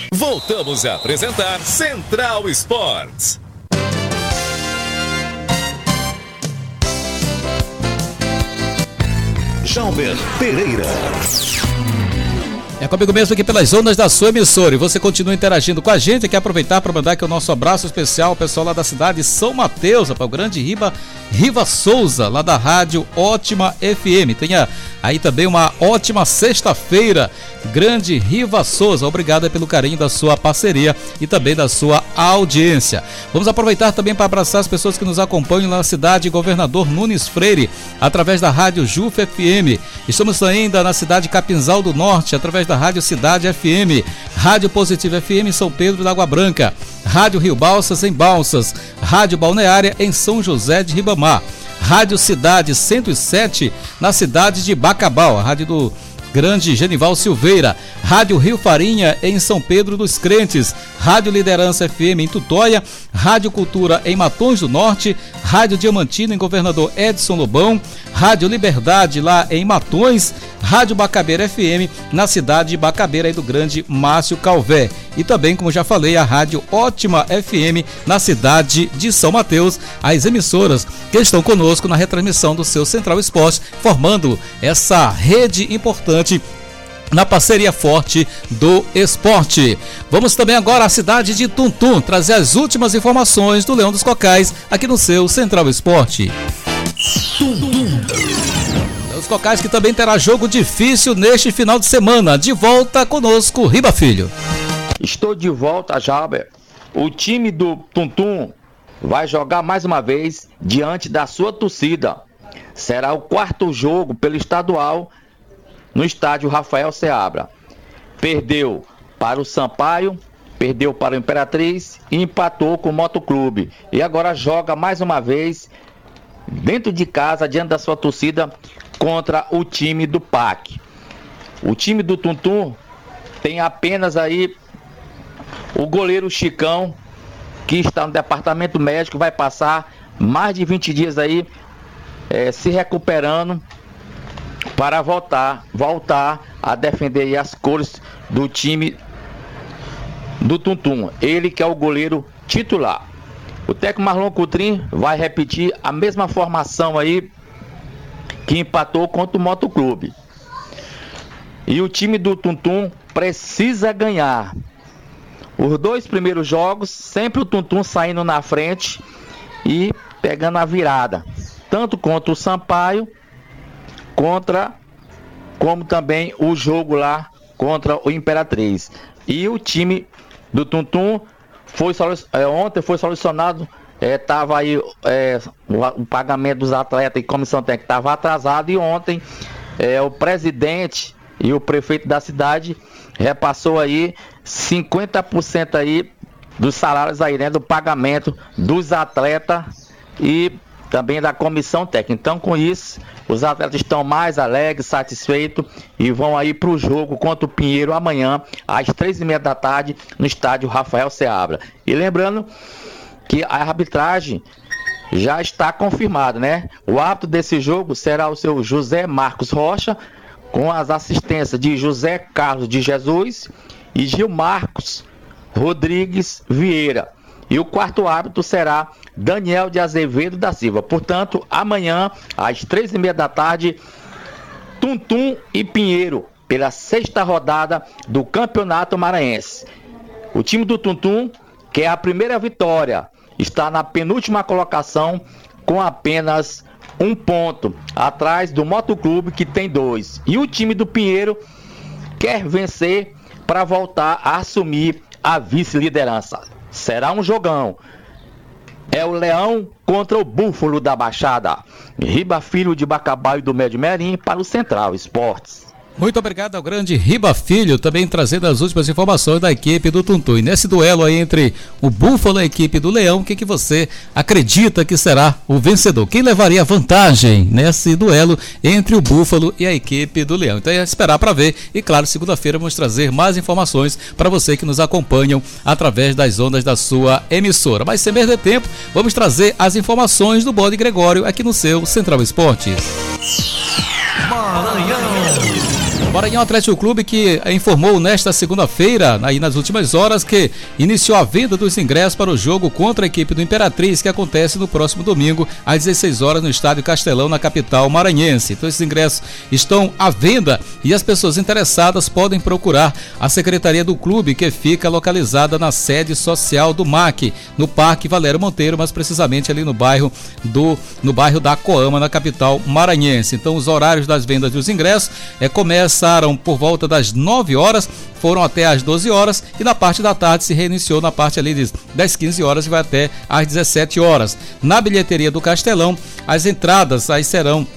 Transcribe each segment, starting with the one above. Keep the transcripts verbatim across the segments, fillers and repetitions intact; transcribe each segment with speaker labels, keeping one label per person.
Speaker 1: Voltamos a apresentar Central Esportes.
Speaker 2: Jalber Pereira.
Speaker 3: É comigo mesmo aqui pelas ondas da sua emissora, e você continua interagindo com a gente. Quer aproveitar para mandar aqui o nosso abraço especial ao pessoal lá da cidade de São Mateus, para o grande Riba, Riva Souza, lá da rádio Ótima F M. Tenha aí também uma ótima sexta-feira, grande Riva Souza. Obrigado pelo carinho da sua parceria e também da sua audiência. Vamos aproveitar também para abraçar as pessoas que nos acompanham lá na cidade Governador Nunes Freire, através da rádio Juf F M. Estamos ainda na cidade Capinzal do Norte, através da rádio Cidade F M, Rádio Positivo F M em São Pedro da Água Branca, Rádio Rio Balsas em Balsas, Rádio Balneária em São José de Ribamar, Rádio Cidade cento e sete na cidade de Bacabal, a rádio do grande Genival Silveira, Rádio Rio Farinha em São Pedro dos Crentes, Rádio Liderança F M em Tutóia, Rádio Cultura em Matões do Norte, Rádio Diamantina em Governador Edson Lobão, Rádio Liberdade lá em Matões, Rádio Bacabeira F M na cidade de Bacabeira, aí do grande Márcio Calvé, e também, como já falei, a Rádio Ótima F M na cidade de São Mateus, as emissoras que estão conosco na retransmissão do seu Central Esporte, formando essa rede importante na parceria forte do esporte. Vamos também agora à cidade de Tuntum, trazer as últimas informações do Leão dos Cocais aqui no seu Central Esporte. Tuntum. Os Cocais que também terá jogo difícil neste final de semana. De volta conosco, Riba Filho.
Speaker 4: Estou de volta, Jalber. O time do Tuntum vai jogar mais uma vez diante da sua torcida. Será o quarto jogo pelo estadual no estádio Rafael Seabra. Perdeu para o Sampaio, perdeu para o Imperatriz e empatou com o Motoclube. E agora joga mais uma vez dentro de casa, diante da sua torcida, contra o time do P A C. O time do Tuntum tem apenas aí o goleiro Chicão, que está no departamento médico, vai passar mais de vinte dias aí é, se recuperando para voltar, voltar a defender as cores do time do Tuntum. Ele que é o goleiro titular. O técnico Marlon Coutrin vai repetir a mesma formação aí que empatou contra o Motoclube. E o time do Tuntum precisa ganhar. Os dois primeiros jogos, sempre o Tuntum saindo na frente e pegando a virada. Tanto contra o Sampaio, contra, como também o jogo lá contra o Imperatriz. E o time do Tuntum foi é, ontem foi solucionado, estava é, aí é, o, o pagamento dos atletas e comissão técnica estava atrasado, e ontem é, o presidente e o prefeito da cidade repassou aí cinquenta por cento aí dos salários aí, né, do pagamento dos atletas e também da comissão técnica. Então, com isso, os atletas estão mais alegres, satisfeitos, e vão aí para o jogo contra o Pinheiro amanhã, às três e meia da tarde, no estádio Rafael Seabra. E lembrando que a arbitragem já está confirmada, né? O árbitro desse jogo será o seu José Marcos Rocha, com as assistências de José Carlos de Jesus e Gil Marcos Rodrigues Vieira. E o quarto árbitro será Daniel de Azevedo da Silva. Portanto, amanhã, às três e meia da tarde, Tuntum e Pinheiro, pela sexta rodada do Campeonato Maranhense. O time do Tuntum, que é a primeira vitória, está na penúltima colocação com apenas um ponto, atrás do Motoclube, que tem dois. E o time do Pinheiro quer vencer para voltar a assumir a vice-liderança. Será um jogão. É o Leão contra o Búfalo da Baixada. Riba Filho de Bacabal e do Médio Merim para o Central Esportes.
Speaker 3: Muito obrigado ao grande Riba Filho, também trazendo as últimas informações da equipe do Tuntum. E nesse duelo aí entre o Búfalo e a equipe do Leão, o que, que você acredita que será o vencedor? Quem levaria vantagem nesse duelo entre o Búfalo e a equipe do Leão? Então é esperar para ver. E claro, segunda-feira vamos trazer mais informações para você que nos acompanham através das ondas da sua emissora. Mas sem perder tempo, vamos trazer as informações do Bode Gregório aqui no seu Central Esportes.
Speaker 2: Maranhão.
Speaker 3: Maranhão Atlético Clube que informou nesta segunda-feira, aí nas últimas horas, que iniciou a venda dos ingressos para o jogo contra a equipe do Imperatriz, que acontece no próximo domingo, às dezesseis horas, no Estádio Castelão, na capital maranhense. Então esses ingressos estão à venda e as pessoas interessadas podem procurar a secretaria do clube, que fica localizada na sede social do M A C, no Parque Valério Monteiro, mas precisamente ali no bairro do no bairro da Coama, na capital maranhense. Então os horários das vendas dos ingressos é, começaram por volta das nove horas, foram até às doze horas e na parte da tarde se reiniciou na parte ali das quinze horas e vai até às dezessete horas. Na bilheteria do Castelão, as entradas aí serão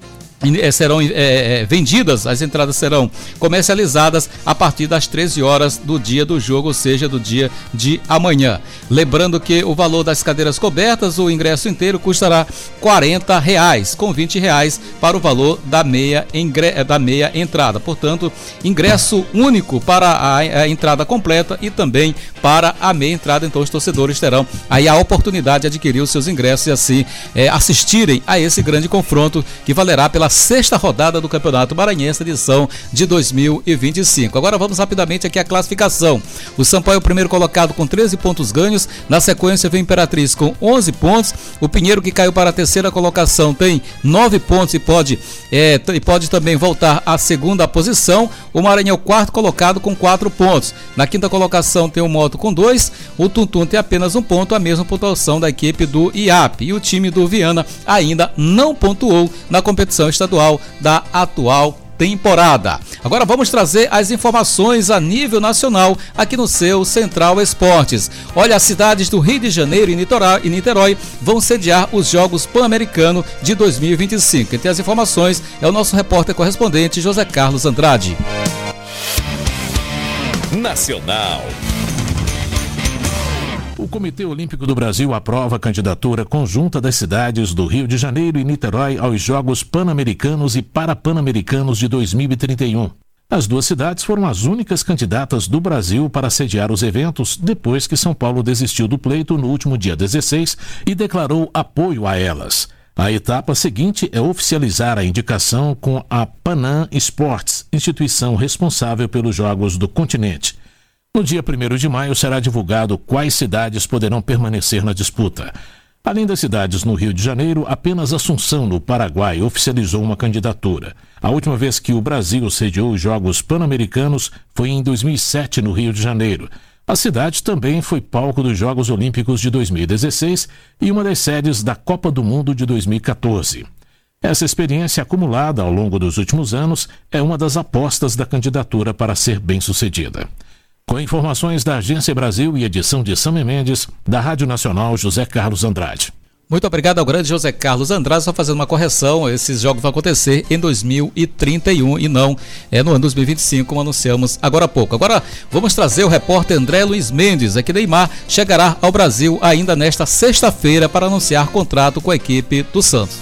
Speaker 3: serão é, é, vendidas, as entradas serão comercializadas a partir das treze horas do dia do jogo, ou seja, do dia de amanhã. Lembrando que o valor das cadeiras cobertas, o ingresso inteiro custará quarenta reais, com vinte reais para o valor da meia, ingre, da meia entrada. Portanto, ingresso único para a, a entrada completa e também para a meia entrada. Então os torcedores terão aí a oportunidade de adquirir os seus ingressos e assim é, assistirem a esse grande confronto que valerá pela sexta rodada do Campeonato Maranhense, edição de dois mil e vinte e cinco. Agora vamos rapidamente aqui à classificação. O Sampaio é o primeiro colocado com treze pontos ganhos, na sequência vem Imperatriz com onze pontos, o Pinheiro, que caiu para a terceira colocação, tem nove pontos e pode, é, e pode também voltar à segunda posição. O Maranhão, quarto colocado com quatro pontos. Na quinta colocação tem o Moto com dois, o Tuntum tem apenas um ponto, a mesma pontuação da equipe do I A P. E o time do Viana ainda não pontuou na competição estadual da atual temporada. Agora vamos trazer as informações a nível nacional aqui no seu Central Esportes. Olha, as cidades do Rio de Janeiro e Niterói, e Niterói vão sediar os Jogos Pan-Americanos de dois mil e vinte e cinco. Quem tem as informações é o nosso repórter correspondente José Carlos Andrade.
Speaker 1: Nacional.
Speaker 2: O Comitê Olímpico do Brasil aprova a candidatura conjunta das cidades do Rio de Janeiro e Niterói aos Jogos Pan-Americanos e Parapan-Americanos de dois mil e trinta e um. As duas cidades foram as únicas candidatas do Brasil para sediar os eventos depois que São Paulo desistiu do pleito no último dia dezesseis e declarou apoio a elas. A etapa seguinte é oficializar a indicação com a Panam Sports, instituição responsável pelos Jogos do continente. No dia primeiro de maio será divulgado quais cidades poderão permanecer na disputa. Além das cidades no Rio de Janeiro, apenas Assunção, no Paraguai, oficializou uma candidatura. A última vez que o Brasil sediou os Jogos Pan-Americanos foi em dois mil e sete, no Rio de Janeiro. A cidade também foi palco dos Jogos Olímpicos de dois mil e dezesseis e uma das sedes da Copa do Mundo de dois mil e quatorze. Essa experiência acumulada ao longo dos últimos anos é uma das apostas da candidatura para ser bem-sucedida. Com informações da Agência Brasil e edição de Sam Mendes, da Rádio Nacional, José Carlos Andrade.
Speaker 3: Muito obrigado ao grande José Carlos Andrade. Só fazendo uma correção, esses jogos vão acontecer em dois mil e trinta e um e não é no ano dois mil e vinte e cinco, como anunciamos agora há pouco. Agora vamos trazer o repórter André Luiz Mendes. Aqui Neymar chegará ao Brasil ainda nesta sexta-feira para anunciar contrato com a equipe do Santos.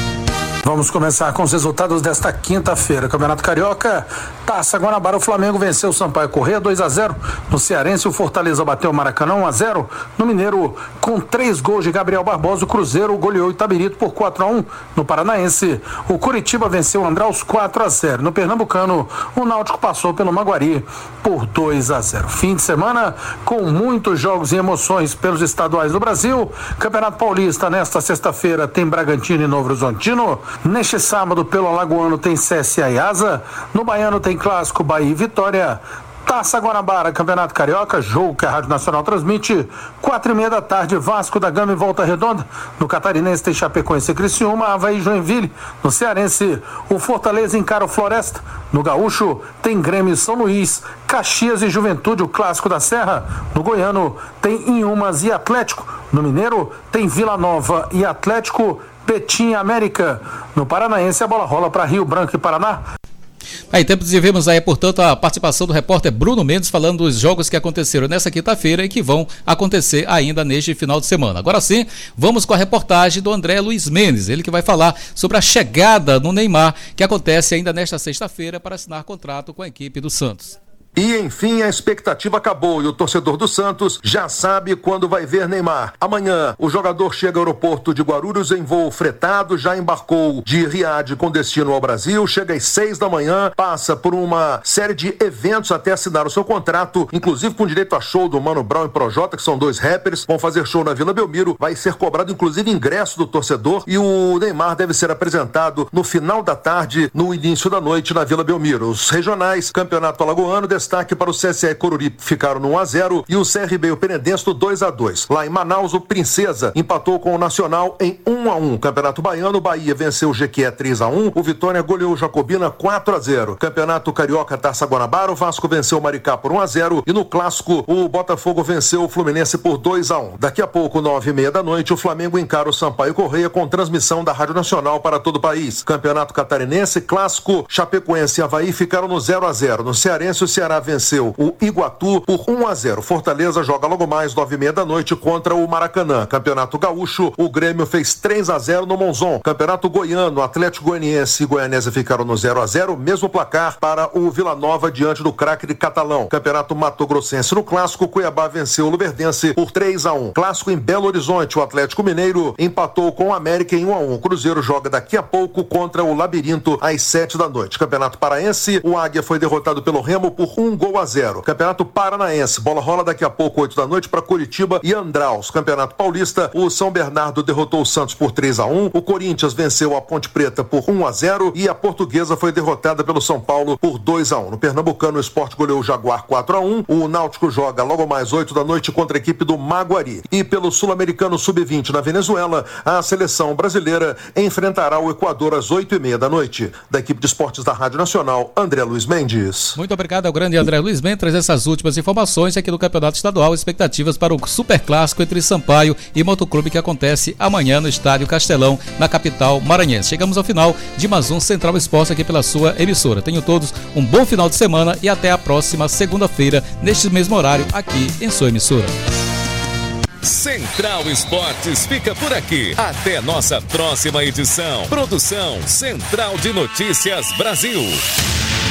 Speaker 5: Vamos começar com os resultados desta quinta-feira. Campeonato Carioca, Taça Guanabara, o Flamengo venceu o Sampaio Corrêa dois a zero. No Cearense, o Fortaleza bateu o Maracanã um a zero. No Mineiro, com três gols de Gabriel Barbosa, o Cruzeiro goleou o Itabirito por quatro a um. No Paranaense, o Curitiba venceu o Andraus quatro a zero. No Pernambucano, o Náutico passou pelo Maguari por dois a zero. Fim de semana com muitos jogos e emoções pelos estaduais do Brasil. Campeonato Paulista, nesta sexta-feira, tem Bragantino e Novo Horizontino. Neste sábado, pelo Alagoano, tem C S A e Asa. No Baiano tem Clássico, Bahia e Vitória. Taça Guanabara, Campeonato Carioca, jogo que a Rádio Nacional transmite, quatro e meia da tarde, Vasco da Gama e Volta Redonda. No Catarinense tem Chapecoense e Criciúma, Avaí e Joinville. No Cearense, o Fortaleza encara o Floresta. No Gaúcho, tem Grêmio e São Luís, Caxias e Juventude, o Clássico da Serra. No Goiano, tem Inhumas e Atlético. No Mineiro, tem Vila Nova e Atlético, Betim e América. No Paranaense, a bola rola para Rio Branco e Paraná.
Speaker 3: Aí temos de vermos aí, portanto, a participação do repórter Bruno Mendes falando dos jogos que aconteceram nessa quinta-feira e que vão acontecer ainda neste final de semana. Agora sim, vamos com a reportagem do André Luiz Mendes, ele que vai falar sobre a chegada no Neymar, que acontece ainda nesta sexta-feira para assinar contrato com a equipe do Santos.
Speaker 6: E enfim, a expectativa acabou e o torcedor do Santos já sabe quando vai ver Neymar. Amanhã, o jogador chega ao aeroporto de Guarulhos em voo fretado, já embarcou de Riad com destino ao Brasil, chega às seis da manhã, passa por uma série de eventos até assinar o seu contrato, inclusive com direito a show do Mano Brown e Projota, que são dois rappers, vão fazer show na Vila Belmiro, vai ser cobrado inclusive ingresso do torcedor e o Neymar deve ser apresentado no final da tarde, no início da noite na Vila Belmiro. Os regionais, Campeonato Alagoano, destaque para o C S A e Coruripe ficaram no um a zero e o C R B e o Penedense no dois a dois. Lá em Manaus, o Princesa empatou com o Nacional em um a um. Campeonato Baiano, Bahia venceu o Jequié três a um, o Vitória goleou o Jacobina quatro a zero. Campeonato Carioca, Taça Guanabara, o Vasco venceu o Maricá por um a zero e no Clássico o Botafogo venceu o Fluminense por dois a um. Daqui a pouco, nove e meia da noite, o Flamengo encara o Sampaio Correia com transmissão da Rádio Nacional para todo o país. Campeonato Catarinense, Clássico, Chapecoense e Avaí ficaram no zero a zero. No Cearense, o Ceará venceu o Iguatu por um a zero. Fortaleza joga logo mais nove e meia da noite contra o Maracanã. Campeonato Gaúcho, o Grêmio fez três a zero no Monzon. Campeonato Goiano, Atlético Goianiense e Goianésia ficaram no zero a zero, mesmo placar para o Vila Nova diante do craque de Catalão. Campeonato Mato Grossense no Clássico, Cuiabá venceu o Luverdense por três a um. Clássico em Belo Horizonte, o Atlético Mineiro empatou com o América em um a um. O Cruzeiro joga daqui a pouco contra o Labirinto às sete da noite. Campeonato Paraense, o Águia foi derrotado pelo Remo por um gol a zero. Campeonato Paranaense, bola rola daqui a pouco, oito da noite, para Curitiba e Andraus. Campeonato Paulista, o São Bernardo derrotou o Santos por três a um. O Corinthians venceu a Ponte Preta por um a zero e a Portuguesa foi derrotada pelo São Paulo por dois a um. No Pernambucano, o Sport goleou o Jaguar quatro a um. O Náutico joga logo mais oito da noite contra a equipe do Maguari. E pelo Sul-Americano sub vinte na Venezuela, a seleção brasileira enfrentará o Equador às oito e meia da noite. Da equipe de esportes da Rádio Nacional, André Luiz Mendes.
Speaker 3: Muito obrigado ao grande André Luiz Mendes, traz essas últimas informações aqui do Campeonato Estadual, expectativas para o Super Clássico entre Sampaio e Motoclube que acontece amanhã no Estádio Castelão, na capital maranhense. Chegamos ao final de mais um Central Esporte aqui pela sua emissora. Tenham todos um bom final de semana e até a próxima segunda-feira, neste mesmo horário, aqui em sua emissora.
Speaker 1: Central Esportes fica por aqui. Até nossa próxima edição. Produção Central de Notícias Brasil.